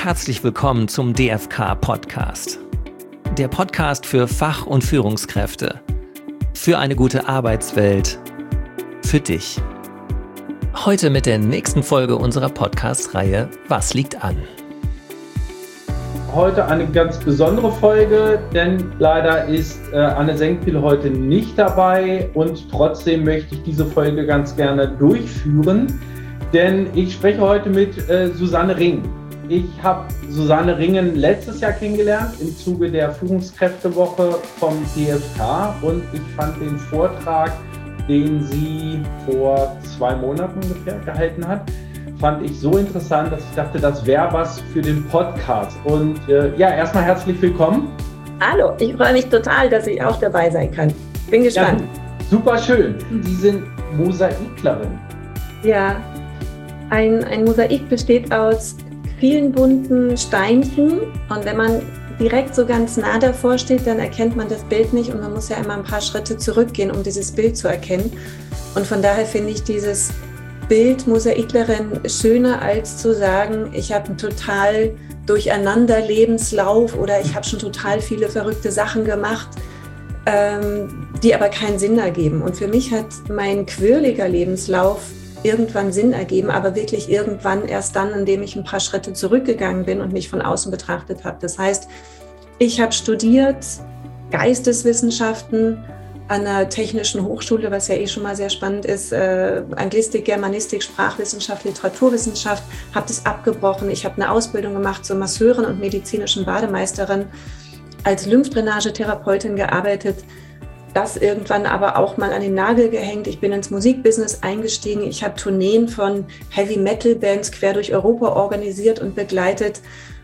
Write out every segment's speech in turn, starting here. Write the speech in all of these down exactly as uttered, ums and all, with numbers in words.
Herzlich willkommen zum D F K-Podcast. Der Podcast für Fach- und Führungskräfte. Für eine gute Arbeitswelt. Für dich. Heute mit der nächsten Folge unserer Podcast-Reihe Was liegt an? Heute eine ganz besondere Folge, denn leider ist äh, Anne Senkpiel heute nicht dabei und trotzdem möchte ich diese Folge ganz gerne durchführen, denn ich spreche heute mit äh, Susanne Ring. Ich habe Susanne Ringen letztes Jahr kennengelernt im Zuge der Führungskräftewoche vom D F K und ich fand den Vortrag, den sie vor zwei Monaten ungefähr gehalten hat, fand ich so interessant, dass ich dachte, das wäre was für den Podcast. Und äh, ja, erstmal herzlich willkommen. Hallo, ich freue mich total, dass ich auch dabei sein kann. Bin gespannt. Ja, super schön. Sie sind Mosaiklerin. Ja, ein, ein Mosaik besteht aus vielen bunten Steinchen und wenn man direkt so ganz nah davor steht, dann erkennt man das Bild nicht und man muss ja immer ein paar Schritte zurückgehen, um dieses Bild zu erkennen. Und von daher finde ich dieses Bild Mosaiklerin schöner als zu sagen, ich habe einen total durcheinander Lebenslauf oder ich habe schon total viele verrückte Sachen gemacht, ähm, die aber keinen Sinn ergeben. Und für mich hat mein quirliger Lebenslauf irgendwann Sinn ergeben, aber wirklich irgendwann erst dann, indem ich ein paar Schritte zurückgegangen bin und mich von außen betrachtet habe. Das heißt, ich habe studiert Geisteswissenschaften an einer technischen Hochschule, was ja eh schon mal sehr spannend ist, äh, Anglistik, Germanistik, Sprachwissenschaft, Literaturwissenschaft, habe das abgebrochen. Ich habe eine Ausbildung gemacht zur Masseurin und medizinischen Bademeisterin, als Lymphdrainagetherapeutin gearbeitet, das irgendwann aber auch mal an den Nagel gehängt. Ich bin ins Musikbusiness eingestiegen. Ich habe Tourneen von Heavy-Metal-Bands quer durch Europa organisiert und begleitet.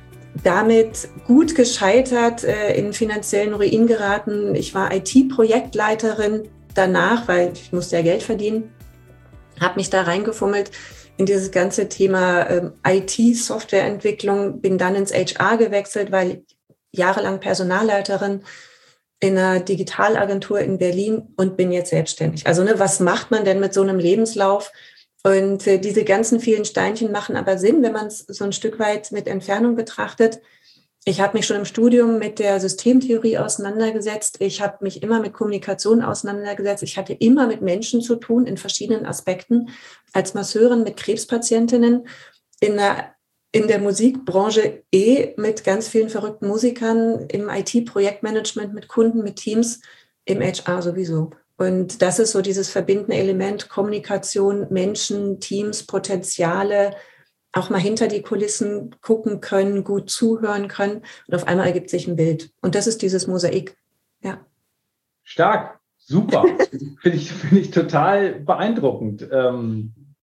Damit gut gescheitert, äh, in finanziellen Ruin geraten. Ich war I T-Projektleiterin danach, weil ich musste ja Geld verdienen. Habe mich da reingefummelt in dieses ganze Thema äh, I T-Softwareentwicklung. Bin dann ins H R gewechselt, weil jahrelang Personalleiterin in einer Digitalagentur in Berlin und bin jetzt selbstständig. Also ne, was macht man denn mit so einem Lebenslauf? Und äh, diese ganzen vielen Steinchen machen aber Sinn, wenn man es so ein Stück weit mit Entfernung betrachtet. Ich habe mich schon im Studium mit der Systemtheorie auseinandergesetzt. Ich habe mich immer mit Kommunikation auseinandergesetzt. Ich hatte immer mit Menschen zu tun in verschiedenen Aspekten. Als Masseurin mit Krebspatientinnen, in der In der Musikbranche eh mit ganz vielen verrückten Musikern, im I T-Projektmanagement mit Kunden, mit Teams, im H R sowieso. Und das ist so dieses verbindende Element, Kommunikation, Menschen, Teams, Potenziale, auch mal hinter die Kulissen gucken können, gut zuhören können. Und auf einmal ergibt sich ein Bild. Und das ist dieses Mosaik. Ja. Stark, super. Finde ich, finde ich total beeindruckend. Ähm,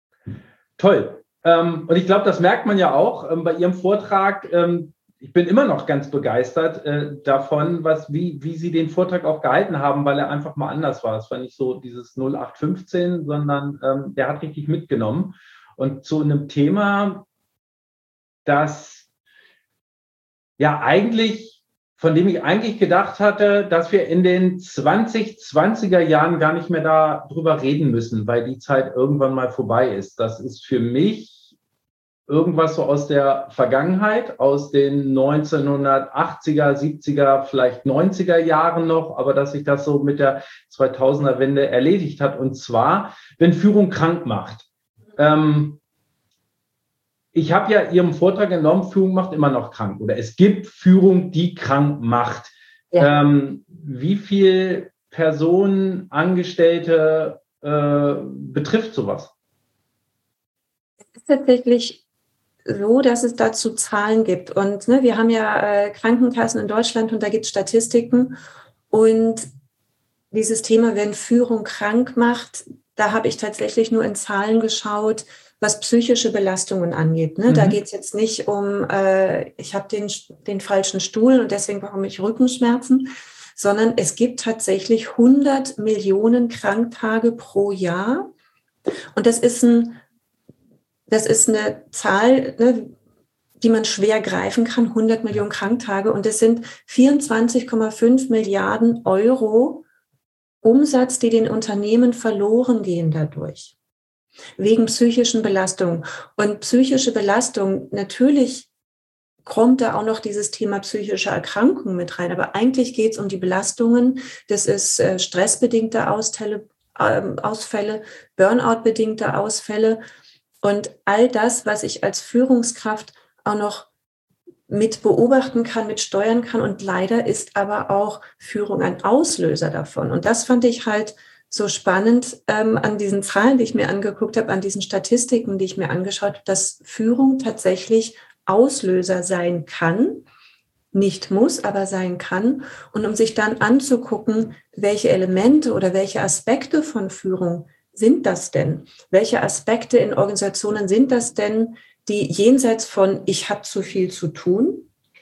toll. Ähm, und ich glaube, das merkt man ja auch ähm, bei Ihrem Vortrag. Ähm, ich bin immer noch ganz begeistert äh, davon, was, wie, wie Sie den Vortrag auch gehalten haben, weil er einfach mal anders war. Es war nicht so dieses null acht fünfzehn, sondern ähm, der hat richtig mitgenommen. Und zu einem Thema, das ja eigentlich, von dem ich eigentlich gedacht hatte, dass wir in den zwanzig zwanziger Jahren gar nicht mehr darüber reden müssen, weil die Zeit irgendwann mal vorbei ist. Das ist für mich irgendwas so aus der Vergangenheit, aus den neunzehnhundertachtziger, siebziger, vielleicht neunziger Jahren noch, aber dass sich das so mit der zweitausender-Wende erledigt hat. Und zwar, wenn Führung krank macht. Ähm, ich habe ja Ihrem Vortrag entnommen, Führung macht immer noch krank. Oder es gibt Führung, die krank macht. Ja. Ähm, wie viel Personen, Angestellte äh, betrifft sowas? Es ist tatsächlich so, dass es dazu Zahlen gibt. Und ne, wir haben ja äh, Krankenkassen in Deutschland und da gibt es Statistiken. Und dieses Thema, wenn Führung krank macht, da habe ich tatsächlich nur in Zahlen geschaut, was psychische Belastungen angeht. Ne? Mhm. Da geht es jetzt nicht um, äh, ich habe den, den falschen Stuhl und deswegen bekomme ich Rückenschmerzen, sondern es gibt tatsächlich hundert Millionen Kranktage pro Jahr. Und das ist ein Das ist eine Zahl, ne, die man schwer greifen kann, hundert Millionen Kranktage. Und das sind vierundzwanzig Komma fünf Milliarden Euro Umsatz, die den Unternehmen verloren gehen dadurch. Wegen psychischen Belastungen. Und psychische Belastung, natürlich kommt da auch noch dieses Thema psychische Erkrankung mit rein. Aber eigentlich geht es um die Belastungen. Das ist äh, stressbedingte Ausfälle, äh, Ausfälle, Burnout-bedingte Ausfälle und all das, was ich als Führungskraft auch noch mit beobachten kann, mit steuern kann. Und leider ist aber auch Führung ein Auslöser davon. Und das fand ich halt so spannend ähm, an diesen Zahlen, die ich mir angeguckt habe, an diesen Statistiken, die ich mir angeschaut habe, dass Führung tatsächlich Auslöser sein kann, nicht muss, aber sein kann. Und um sich dann anzugucken, welche Elemente oder welche Aspekte von Führung sind das denn? Welche Aspekte in Organisationen sind das denn, die jenseits von ich habe zu viel zu tun,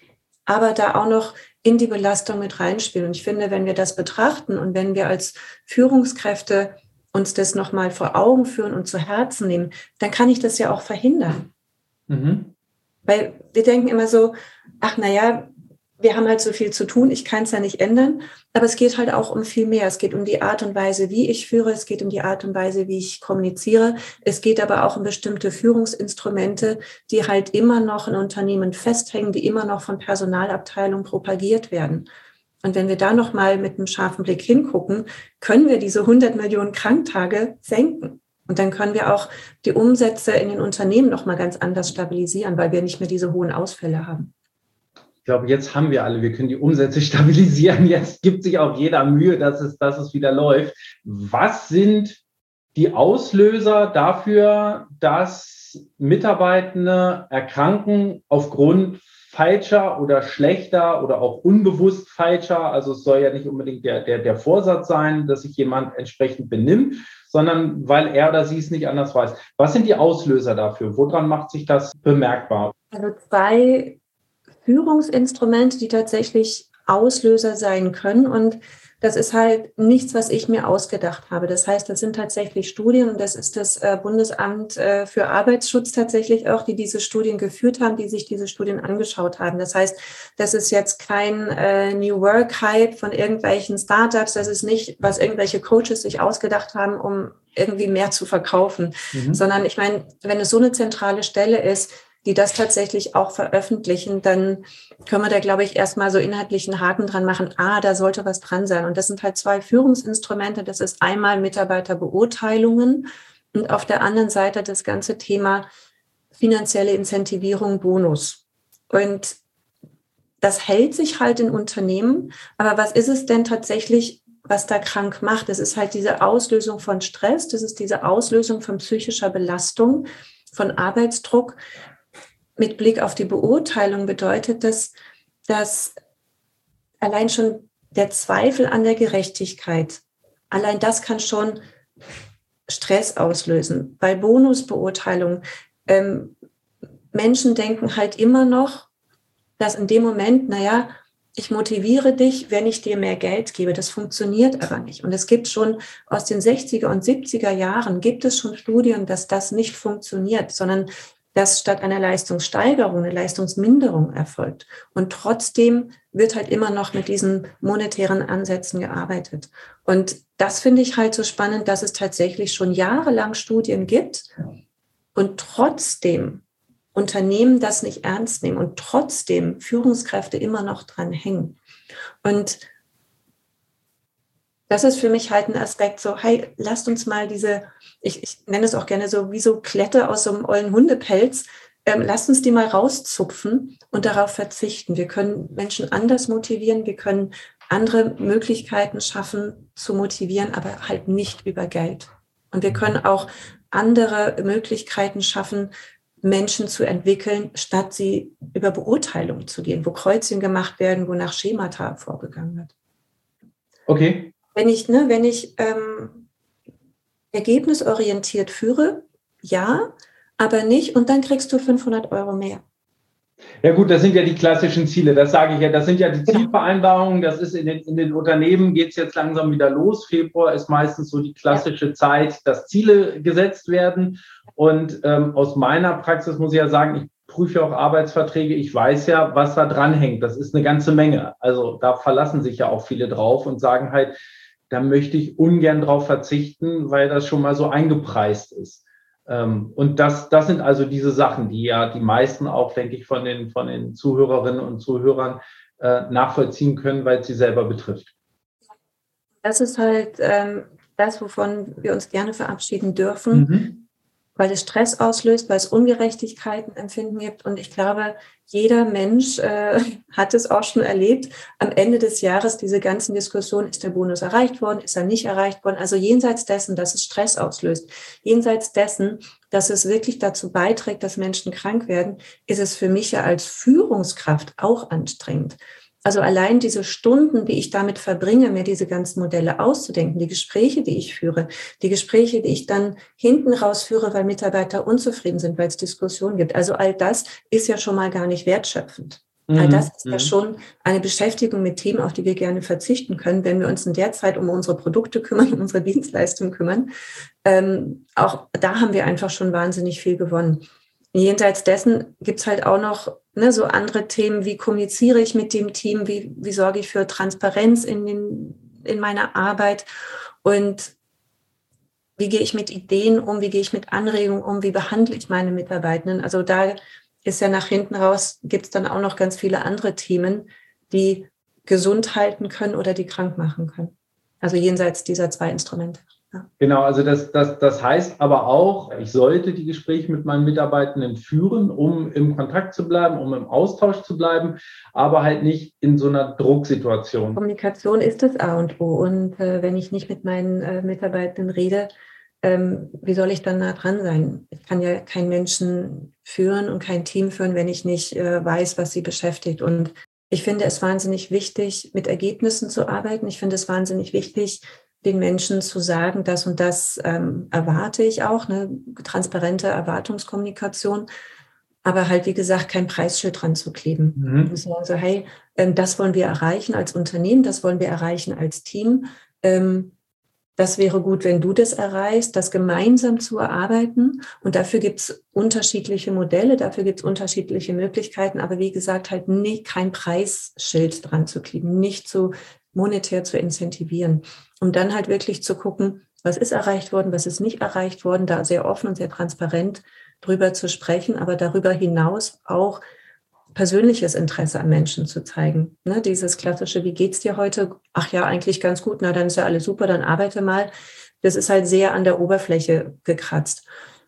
aber da auch noch in die Belastung mit reinspielen. Und ich finde, wenn wir das betrachten und wenn wir als Führungskräfte uns das nochmal vor Augen führen und zu Herzen nehmen, dann kann ich das ja auch verhindern. Mhm. Weil wir denken immer so, ach naja, wir haben halt so viel zu tun, ich kann es ja nicht ändern, aber es geht halt auch um viel mehr. Es geht um die Art und Weise, wie ich führe, es geht um die Art und Weise, wie ich kommuniziere. Es geht aber auch um bestimmte Führungsinstrumente, die halt immer noch in Unternehmen festhängen, die immer noch von Personalabteilungen propagiert werden. Und wenn wir da nochmal mit einem scharfen Blick hingucken, können wir diese hundert Millionen Kranktage senken. Und dann können wir auch die Umsätze in den Unternehmen nochmal ganz anders stabilisieren, weil wir nicht mehr diese hohen Ausfälle haben. Ich glaube, jetzt haben wir alle, wir können die Umsätze stabilisieren. Jetzt gibt sich auch jeder Mühe, dass es, dass es wieder läuft. Was sind die Auslöser dafür, dass Mitarbeitende erkranken aufgrund falscher oder schlechter oder auch unbewusst falscher? Also es soll ja nicht unbedingt der, der, der Vorsatz sein, dass sich jemand entsprechend benimmt, sondern weil er oder sie es nicht anders weiß. Was sind die Auslöser dafür? Woran macht sich das bemerkbar? Also zwei Führungsinstrumente, die tatsächlich Auslöser sein können. Und das ist halt nichts, was ich mir ausgedacht habe. Das heißt, das sind tatsächlich Studien und das ist das Bundesamt für Arbeitsschutz tatsächlich auch, die diese Studien geführt haben, die sich diese Studien angeschaut haben. Das heißt, das ist jetzt kein äh, New Work-Hype von irgendwelchen Startups. Das ist nicht, was irgendwelche Coaches sich ausgedacht haben, um irgendwie mehr zu verkaufen. Mhm. Sondern ich meine, wenn es so eine zentrale Stelle ist, die das tatsächlich auch veröffentlichen, dann können wir da, glaube ich, erstmal so inhaltlichen Haken dran machen. Ah, da sollte was dran sein. Und das sind halt zwei Führungsinstrumente. Das ist einmal Mitarbeiterbeurteilungen und auf der anderen Seite das ganze Thema finanzielle Incentivierung, Bonus. Und das hält sich halt in Unternehmen. Aber was ist es denn tatsächlich, was da krank macht? Das ist halt diese Auslösung von Stress. Das ist diese Auslösung von psychischer Belastung, von Arbeitsdruck. Mit Blick auf die Beurteilung bedeutet das, dass allein schon der Zweifel an der Gerechtigkeit, allein das kann schon Stress auslösen. Bei Bonusbeurteilung, ähm, Menschen denken halt immer noch, dass in dem Moment, naja, ich motiviere dich, wenn ich dir mehr Geld gebe. Das funktioniert aber nicht. Und es gibt schon aus den sechziger und siebziger Jahren, gibt es schon Studien, dass das nicht funktioniert, sondern dass statt einer Leistungssteigerung eine Leistungsminderung erfolgt. Und trotzdem wird halt immer noch mit diesen monetären Ansätzen gearbeitet. Und das finde ich halt so spannend, dass es tatsächlich schon jahrelang Studien gibt und trotzdem Unternehmen das nicht ernst nehmen und trotzdem Führungskräfte immer noch dran hängen. Und das ist für mich halt ein Aspekt so, hey, lasst uns mal diese, ich, ich nenne es auch gerne so, wie so Klette aus so einem ollen Hundepelz, ähm, lasst uns die mal rauszupfen und darauf verzichten. Wir können Menschen anders motivieren, wir können andere Möglichkeiten schaffen zu motivieren, aber halt nicht über Geld. Und wir können auch andere Möglichkeiten schaffen, Menschen zu entwickeln, statt sie über Beurteilung zu gehen, wo Kreuzchen gemacht werden, wo nach Schemata vorgegangen wird. Okay. Wenn ich, ne, wenn ich ähm, ergebnisorientiert führe, ja, aber nicht und dann kriegst du fünfhundert Euro mehr. Ja gut, das sind ja die klassischen Ziele, das sage ich ja, das sind ja die Zielvereinbarungen, das ist in den, in den Unternehmen, geht es jetzt langsam wieder los. Februar ist meistens so die klassische ja. Zeit, dass Ziele gesetzt werden und ähm, aus meiner Praxis muss ich ja sagen, ich prüfe auch Arbeitsverträge, ich weiß ja, was da dran hängt, das ist eine ganze Menge, also da verlassen sich ja auch viele drauf und sagen halt, da möchte ich ungern drauf verzichten, weil das schon mal so eingepreist ist. Und das, das sind also diese Sachen, die ja die meisten auch, denke ich, von den, von den Zuhörerinnen und Zuhörern äh, nachvollziehen können, weil es sie selber betrifft. Das ist halt ähm, das, wovon wir uns gerne verabschieden dürfen, mhm. weil es Stress auslöst, weil es Ungerechtigkeiten empfinden gibt. Und ich glaube, jeder Mensch äh, hat es auch schon erlebt, am Ende des Jahres diese ganzen Diskussionen, ist der Bonus erreicht worden, ist er nicht erreicht worden? Also jenseits dessen, dass es Stress auslöst, jenseits dessen, dass es wirklich dazu beiträgt, dass Menschen krank werden, ist es für mich ja als Führungskraft auch anstrengend. Also allein diese Stunden, die ich damit verbringe, mir diese ganzen Modelle auszudenken, die Gespräche, die ich führe, die Gespräche, die ich dann hinten rausführe, weil Mitarbeiter unzufrieden sind, weil es Diskussionen gibt. Also all das ist ja schon mal gar nicht wertschöpfend. Mhm. All das ist mhm. ja schon eine Beschäftigung mit Themen, auf die wir gerne verzichten können, wenn wir uns in der Zeit um unsere Produkte kümmern, um unsere Dienstleistungen kümmern. Ähm, auch da haben wir einfach schon wahnsinnig viel gewonnen. Jenseits dessen gibt es halt auch noch ne, so andere Themen, wie kommuniziere ich mit dem Team, wie, wie sorge ich für Transparenz in, den, in meiner Arbeit und wie gehe ich mit Ideen um, wie gehe ich mit Anregungen um, wie behandle ich meine Mitarbeitenden. Also da ist ja nach hinten raus, gibt es dann auch noch ganz viele andere Themen, die gesund halten können oder die krank machen können. Also jenseits dieser zwei Instrumente. Ja. Genau, also das, das, das heißt aber auch, ich sollte die Gespräche mit meinen Mitarbeitenden führen, um im Kontakt zu bleiben, um im Austausch zu bleiben, aber halt nicht in so einer Drucksituation. Kommunikation ist das A und O. Und äh, wenn ich nicht mit meinen äh, Mitarbeitenden rede, ähm, wie soll ich dann nah dran sein? Ich kann ja keinen Menschen führen und kein Team führen, wenn ich nicht äh, weiß, was sie beschäftigt. Und ich finde es wahnsinnig wichtig, mit Ergebnissen zu arbeiten. Ich finde es wahnsinnig wichtig, den Menschen zu sagen, das und das ähm, erwarte ich auch, eine transparente Erwartungskommunikation, aber halt, wie gesagt, kein Preisschild dran zu kleben. Mhm. Und sagen so, hey, ähm, das wollen wir erreichen als Unternehmen, das wollen wir erreichen als Team. Ähm, das wäre gut, wenn du das erreichst, das gemeinsam zu erarbeiten. Und dafür gibt es unterschiedliche Modelle, dafür gibt es unterschiedliche Möglichkeiten, aber wie gesagt, halt nicht kein Preisschild dran zu kleben, nicht so monetär zu incentivieren, um dann halt wirklich zu gucken, was ist erreicht worden, was ist nicht erreicht worden, da sehr offen und sehr transparent drüber zu sprechen, aber darüber hinaus auch persönliches Interesse an Menschen zu zeigen. Ne, dieses klassische, wie geht's dir heute? Ach ja, eigentlich ganz gut, na dann ist ja alles super, dann arbeite mal. Das ist halt sehr an der Oberfläche gekratzt.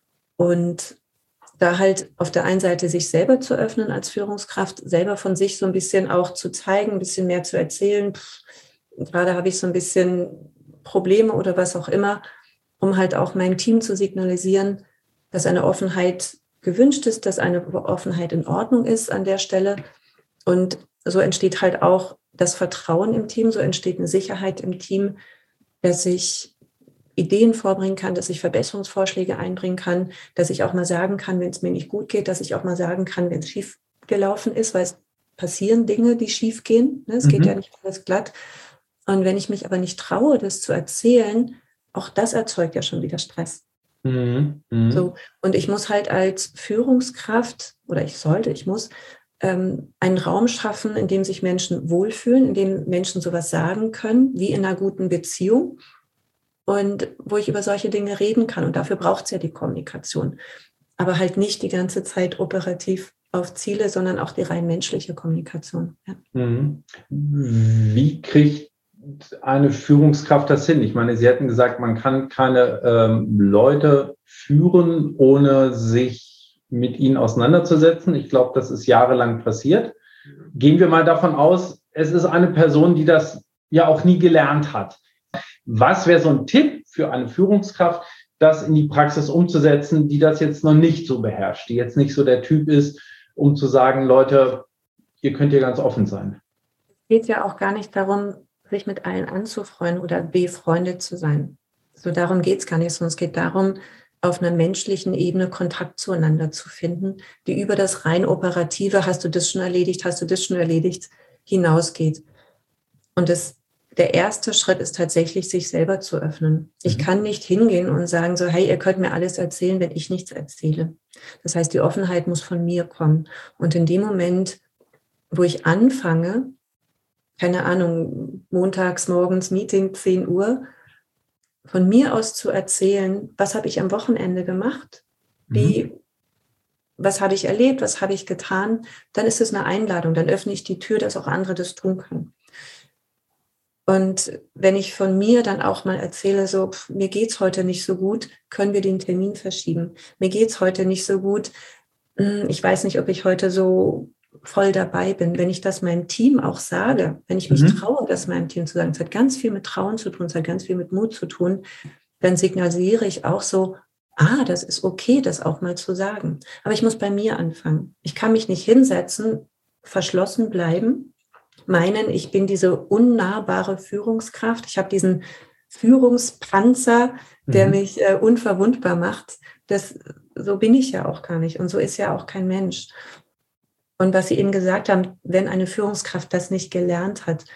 Und da halt auf der einen Seite sich selber zu öffnen als Führungskraft, selber von sich so ein bisschen auch zu zeigen, ein bisschen mehr zu erzählen. Pff, gerade habe ich so ein bisschen Probleme oder was auch immer, um halt auch meinem Team zu signalisieren, dass eine Offenheit gewünscht ist, dass eine Offenheit in Ordnung ist an der Stelle. Und so entsteht halt auch das Vertrauen im Team, so entsteht eine Sicherheit im Team, dass ich Ideen vorbringen kann, dass ich Verbesserungsvorschläge einbringen kann, dass ich auch mal sagen kann, wenn es mir nicht gut geht, dass ich auch mal sagen kann, wenn es schief gelaufen ist, weil es passieren Dinge, die schief gehen. Es mhm. geht ja nicht alles glatt. Und wenn ich mich aber nicht traue, das zu erzählen, auch das erzeugt ja schon wieder Stress. Mhm. Mhm. So, und ich muss halt als Führungskraft, oder ich sollte, ich muss ähm, einen Raum schaffen, in dem sich Menschen wohlfühlen, in dem Menschen sowas sagen können, wie in einer guten Beziehung. Und wo ich über solche Dinge reden kann. Und dafür braucht es ja die Kommunikation. Aber halt nicht die ganze Zeit operativ auf Ziele, sondern auch die rein menschliche Kommunikation. Ja. Wie kriegt eine Führungskraft das hin? Ich meine, Sie hatten gesagt, man kann keine ähm, Leute führen, ohne sich mit ihnen auseinanderzusetzen. Ich glaube, das ist jahrelang passiert. Gehen wir mal davon aus, es ist eine Person, die das ja auch nie gelernt hat. Was wäre so ein Tipp für eine Führungskraft, das in die Praxis umzusetzen, die das jetzt noch nicht so beherrscht, die jetzt nicht so der Typ ist, um zu sagen, Leute, ihr könnt hier ganz offen sein? Es geht ja auch gar nicht darum, sich mit allen anzufreuen oder befreundet zu sein. So darum geht es gar nicht, sondern es geht darum, auf einer menschlichen Ebene Kontakt zueinander zu finden, die über das rein operative, hast du das schon erledigt, hast du das schon erledigt, hinausgeht. Und das Der erste Schritt ist tatsächlich, sich selber zu öffnen. Ich kann nicht hingehen und sagen so, hey, ihr könnt mir alles erzählen, wenn ich nichts erzähle. Das heißt, die Offenheit muss von mir kommen. Und in dem Moment, wo ich anfange, keine Ahnung, montags, morgens, Meeting, zehn Uhr, von mir aus zu erzählen, was habe ich am Wochenende gemacht? wie, was habe ich erlebt, was habe ich getan, dann ist es eine Einladung, dann öffne ich die Tür, dass auch andere das tun können. Und wenn ich von mir dann auch mal erzähle, so, pff, mir geht's heute nicht so gut, können wir den Termin verschieben. Mir geht's heute nicht so gut, ich weiß nicht, ob ich heute so voll dabei bin. Wenn ich das meinem Team auch sage, wenn ich mich mhm. traue, das meinem Team zu sagen, es hat ganz viel mit Trauen zu tun, es hat ganz viel mit Mut zu tun, dann signalisiere ich auch so, ah, das ist okay, das auch mal zu sagen. Aber ich muss bei mir anfangen. Ich kann mich nicht hinsetzen, verschlossen bleiben, meinen, ich bin diese unnahbare Führungskraft. Ich habe diesen Führungspanzer, der mhm. mich äh, unverwundbar macht. Das, so bin ich ja auch gar nicht. Und so ist ja auch kein Mensch. Und was Sie eben gesagt haben, wenn eine Führungskraft das nicht gelernt hat,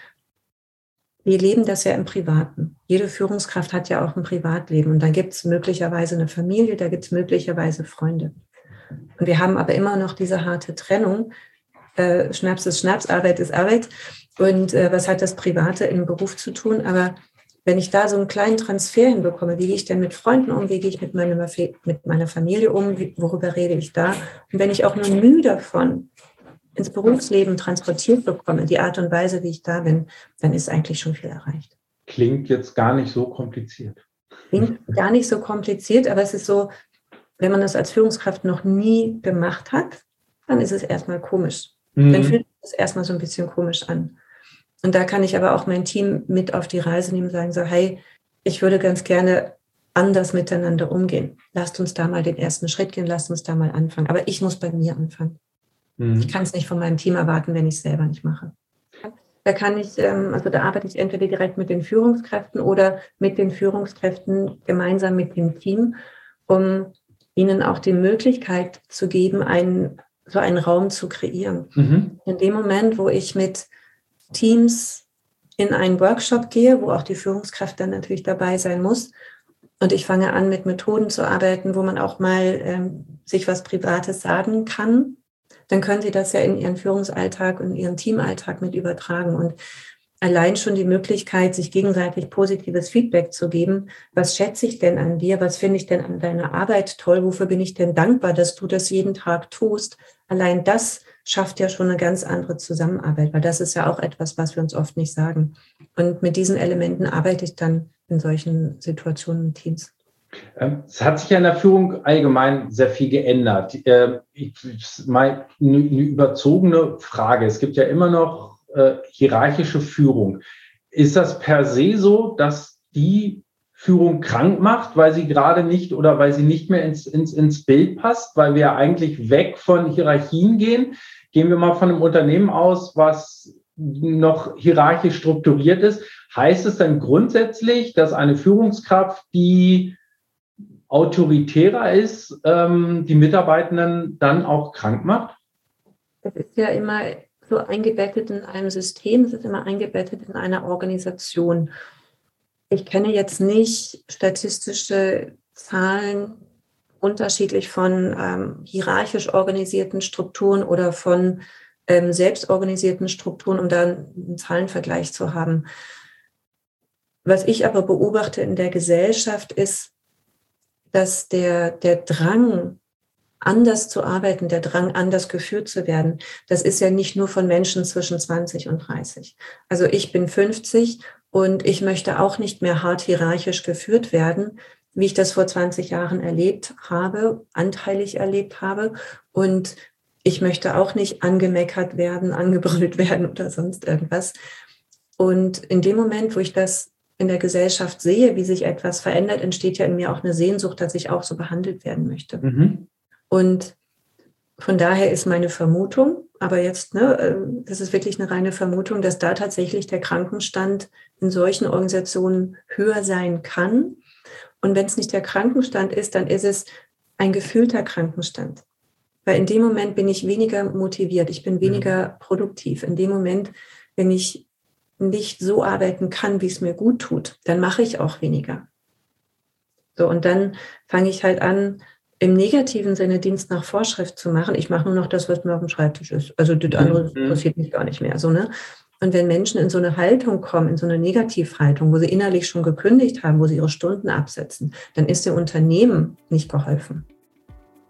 wir leben das ja im Privaten. Jede Führungskraft hat ja auch ein Privatleben. Und dann gibt es möglicherweise eine Familie, da gibt es möglicherweise Freunde. Und wir haben aber immer noch diese harte Trennung. Äh, Schnaps ist Schnaps, Arbeit ist Arbeit. Und äh, was hat das Private im Beruf zu tun? Aber wenn ich da so einen kleinen Transfer hinbekomme, wie gehe ich denn mit Freunden um, wie gehe ich mit meiner, mit meiner Familie um, wie, worüber rede ich da? Und wenn ich auch nur Mühe davon ins Berufsleben transportiert bekomme, die Art und Weise, wie ich da bin, dann ist eigentlich schon viel erreicht. Klingt jetzt gar nicht so kompliziert. Klingt gar nicht so kompliziert, aber es ist so, wenn man das als Führungskraft noch nie gemacht hat, dann ist es erstmal komisch. Mhm. Dann fühlt es erstmal so ein bisschen komisch an. Und da kann ich aber auch mein Team mit auf die Reise nehmen und sagen so, hey, ich würde ganz gerne anders miteinander umgehen. Lasst uns da mal den ersten Schritt gehen, lasst uns da mal anfangen. Aber ich muss bei mir anfangen. Mhm. Ich kann es nicht von meinem Team erwarten, wenn ich es selber nicht mache. Da kann ich, also da arbeite ich entweder direkt mit den Führungskräften oder mit den Führungskräften gemeinsam mit dem Team, um ihnen auch die Möglichkeit zu geben, einen, so einen Raum zu kreieren. Mhm. In dem Moment, wo ich mit Teams in einen Workshop gehe, wo auch die Führungskraft dann natürlich dabei sein muss. Und ich fange an, mit Methoden zu arbeiten, wo man auch mal ähm, sich was Privates sagen kann. Dann können Sie das ja in Ihren Führungsalltag und Ihren Teamalltag mit übertragen. Und allein schon die Möglichkeit, sich gegenseitig positives Feedback zu geben. Was schätze ich denn an dir? Was finde ich denn an deiner Arbeit toll? Wofür bin ich denn dankbar, dass du das jeden Tag tust? Allein das schafft ja schon eine ganz andere Zusammenarbeit, weil das ist ja auch etwas, was wir uns oft nicht sagen. Und mit diesen Elementen arbeite ich dann in solchen Situationen mit Teams. Es hat sich ja in der Führung allgemein sehr viel geändert. Ich, mal eine überzogene Frage. Es gibt ja immer noch äh, hierarchische Führung. Ist das per se so, dass die Führung krank macht, weil sie gerade nicht oder weil sie nicht mehr ins, ins, ins Bild passt, weil wir eigentlich weg von Hierarchien gehen? Gehen wir mal von einem Unternehmen aus, was noch hierarchisch strukturiert ist. Heißt es dann grundsätzlich, dass eine Führungskraft, die autoritärer ist, ähm, die Mitarbeitenden dann auch krank macht? Das ist ja immer so eingebettet in einem System, es ist immer eingebettet in einer Organisation. Ich kenne jetzt nicht statistische Zahlen unterschiedlich von ähm, hierarchisch organisierten Strukturen oder von ähm, selbstorganisierten Strukturen, um da einen Zahlenvergleich zu haben. Was ich aber beobachte in der Gesellschaft ist, dass der, der Drang, anders zu arbeiten, der Drang, anders geführt zu werden, das ist ja nicht nur von Menschen zwischen zwanzig und dreißig. Also ich bin fünfzig und ich möchte auch nicht mehr hart hierarchisch geführt werden, wie ich das vor zwanzig Jahren erlebt habe, anteilig erlebt habe. Und ich möchte auch nicht angemeckert werden, angebrüllt werden oder sonst irgendwas. Und in dem Moment, wo ich das in der Gesellschaft sehe, wie sich etwas verändert, entsteht ja in mir auch eine Sehnsucht, dass ich auch so behandelt werden möchte. Mhm. Und von daher ist meine Vermutung, aber jetzt, ne, das ist wirklich eine reine Vermutung, dass da tatsächlich der Krankenstand in solchen Organisationen höher sein kann. Und wenn es nicht der Krankenstand ist, dann ist es ein gefühlter Krankenstand. Weil in dem Moment bin ich weniger motiviert, ich bin weniger produktiv. In dem Moment, wenn ich nicht so arbeiten kann, wie es mir gut tut, dann mache ich auch weniger. So, und dann fange ich halt an, im negativen Sinne Dienst nach Vorschrift zu machen. Ich mache nur noch das, was mir auf dem Schreibtisch ist. Also das andere interessiert mich gar nicht mehr. So, ne? Und wenn Menschen in so eine Haltung kommen, in so eine Negativhaltung, wo sie innerlich schon gekündigt haben, wo sie ihre Stunden absetzen, dann ist dem Unternehmen nicht geholfen.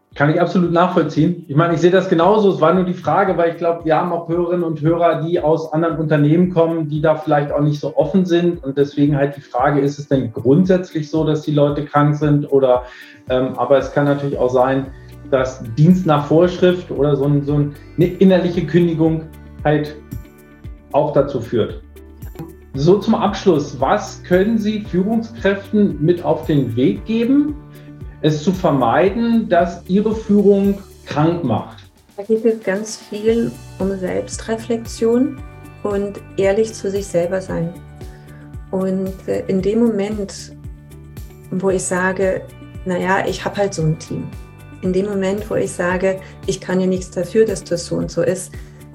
Kann ich absolut nachvollziehen. Ich meine, ich sehe das genauso. Es war nur die Frage, weil ich glaube, wir haben auch Hörerinnen und Hörer, die aus anderen Unternehmen kommen, die da vielleicht auch nicht so offen sind. Und deswegen halt die Frage, ist es denn grundsätzlich so, dass die Leute krank sind? Oder, ähm, aber es kann natürlich auch sein, dass Dienst nach Vorschrift oder so, ein, so eine innerliche Kündigung halt auch dazu führt. So zum Abschluss, was können Sie Führungskräften mit auf den Weg geben, es zu vermeiden, dass ihre Führung krank macht? Da geht es ganz viel um Selbstreflexion und ehrlich zu sich selber sein. Und in dem Moment, wo ich sage, naja, ich habe halt so ein Team. In dem Moment, wo ich sage, ich kann ja nichts dafür, dass das so und so ist,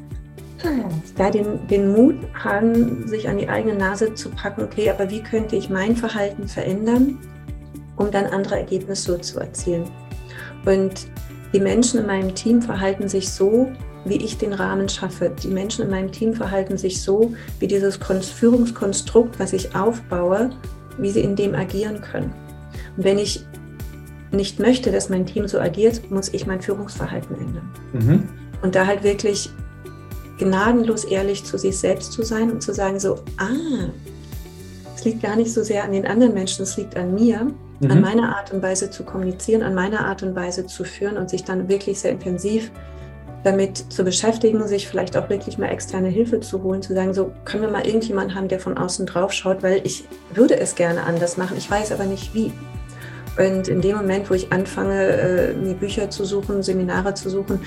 da den, den Mut haben, sich an die eigene Nase zu packen, okay, aber wie könnte ich mein Verhalten verändern, um dann andere Ergebnisse so zu erzielen. Und die Menschen in meinem Team verhalten sich so, wie ich den Rahmen schaffe. Die Menschen in meinem Team verhalten sich so, wie dieses Führungskonstrukt, was ich aufbaue, wie sie in dem agieren können. Und wenn ich nicht möchte, dass mein Team so agiert, muss ich mein Führungsverhalten ändern. Mhm. Und da halt wirklich gnadenlos ehrlich zu sich selbst zu sein und zu sagen so, ah, es liegt gar nicht so sehr an den anderen Menschen, es liegt an mir, mhm. an meiner Art und Weise zu kommunizieren, an meiner Art und Weise zu führen und sich dann wirklich sehr intensiv damit zu beschäftigen, sich vielleicht auch wirklich mal externe Hilfe zu holen, zu sagen, so können wir mal irgendjemanden haben, der von außen drauf schaut, weil ich würde es gerne anders machen, ich weiß aber nicht wie. Und in dem Moment, wo ich anfange, mir Bücher zu suchen, Seminare zu suchen,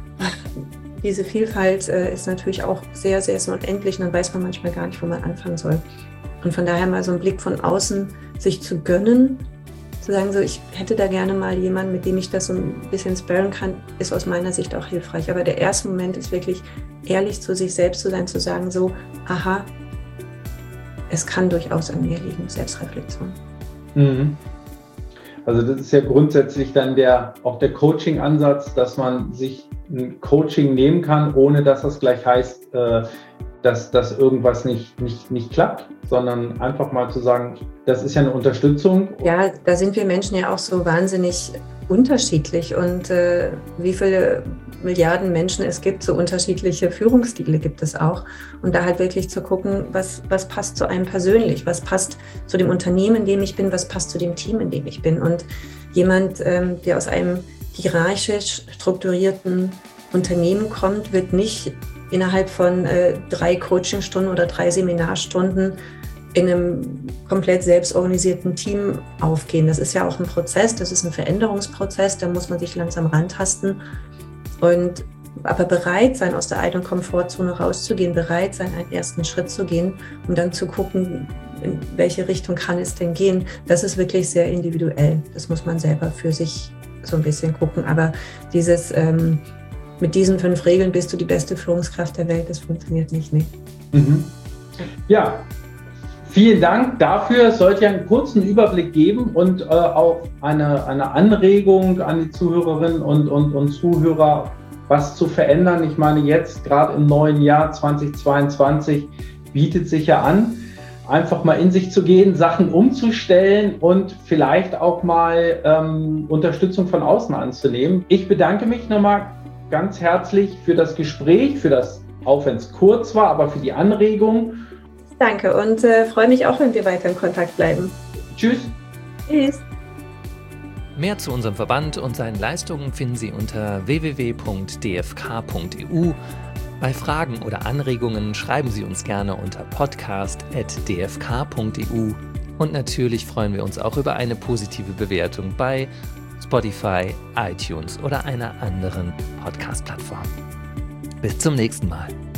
diese Vielfalt ist natürlich auch sehr, sehr, sehr unendlich und dann weiß man manchmal gar nicht, wo man anfangen soll. Und von daher mal so einen Blick von außen sich zu gönnen, zu sagen, so ich hätte da gerne mal jemanden, mit dem ich das so ein bisschen sparen kann, ist aus meiner Sicht auch hilfreich. Aber der erste Moment ist wirklich ehrlich zu sich selbst zu sein, zu sagen so, aha, es kann durchaus an mir liegen, Selbstreflexion. Mhm. Also das ist ja grundsätzlich dann der, auch der Coaching-Ansatz, dass man sich ein Coaching nehmen kann, ohne dass das gleich heißt, äh, dass, dass irgendwas nicht, nicht, nicht klappt, sondern einfach mal zu sagen, das ist ja eine Unterstützung. Ja, da sind wir Menschen ja auch so wahnsinnig unterschiedlich und äh, wie viele Milliarden Menschen es gibt, so unterschiedliche Führungsstile gibt es auch. Und da halt wirklich zu gucken, was, was passt zu einem persönlich, was passt zu dem Unternehmen, in dem ich bin, was passt zu dem Team, in dem ich bin. Und jemand, ähm, der aus einem hierarchisch strukturierten Unternehmen kommt, wird nicht innerhalb von äh, drei Coachingstunden oder drei Seminarstunden in einem komplett selbstorganisierten Team aufgehen. Das ist ja auch ein Prozess, das ist ein Veränderungsprozess, da muss man sich langsam rantasten und aber bereit sein, aus der eigenen Komfortzone rauszugehen, bereit sein, einen ersten Schritt zu gehen und dann zu gucken, in welche Richtung kann es denn gehen. Das ist wirklich sehr individuell. Das muss man selber für sich so ein bisschen gucken. Aber dieses ähm, mit diesen fünf Regeln bist du die beste Führungskraft der Welt, das funktioniert nicht. Nee. Mhm. Ja, vielen Dank dafür. Es sollte ja einen kurzen Überblick geben und äh, auch eine, eine Anregung an die Zuhörerinnen und, und, und Zuhörer, was zu verändern. Ich meine, jetzt gerade im neuen Jahr zweitausendzweiundzwanzig bietet sich ja an, einfach mal in sich zu gehen, Sachen umzustellen und vielleicht auch mal ähm, Unterstützung von außen anzunehmen. Ich bedanke mich nochmal ganz herzlich für das Gespräch, für das, auch wenn es kurz war, aber für die Anregung. Danke und äh, freue mich auch, wenn wir weiter in Kontakt bleiben. Tschüss. Tschüss. Mehr zu unserem Verband und seinen Leistungen finden Sie unter w w w punkt d f k punkt e u. Bei Fragen oder Anregungen schreiben Sie uns gerne unter podcast at d f k punkt e u. Und natürlich freuen wir uns auch über eine positive Bewertung bei Spotify, iTunes oder einer anderen Podcast-Plattform. Bis zum nächsten Mal.